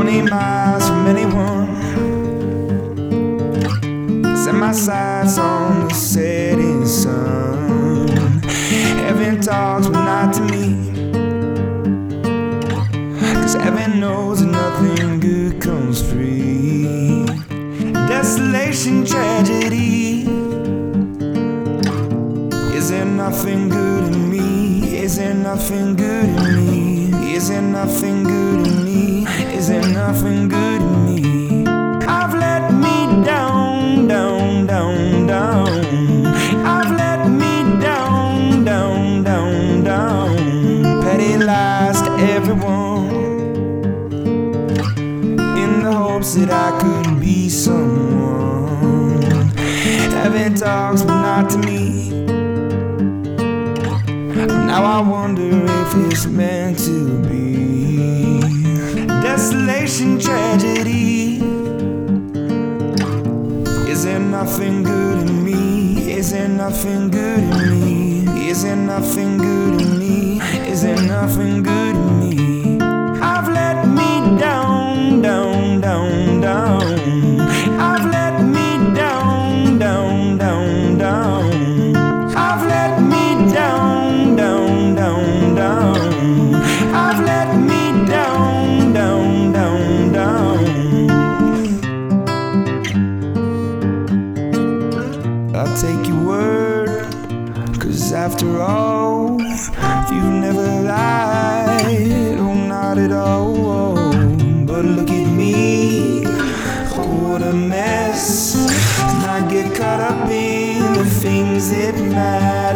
20 miles from anyone. Set my sights on the setting sun. Heaven talks, but not to me, 'cause heaven knows that nothing good comes free. Desolation, tragedy. Is there nothing good in me? Is there nothing good in me? Is there nothing good in me? Is there nothing good in me? I've let me down, down, down, down. I've let me down, down, down, down. Petty lies to everyone, in the hopes that I could be someone. Heaven talks, but not to me. Now I wonder if it's meant to be. Desolation, tragedy. Is there nothing good in me? Is there nothing good in me? Is there nothing good in me? Is there nothing good in me? I've let me down, down, down, down. I've let me down, down, down, down. I've let me down, down, down, down. I've let me down, down, down, down. I'll take your word, 'cause after all, you've never lied, oh not at all. But look at me, oh what a mess. And I get caught up in the things that matter.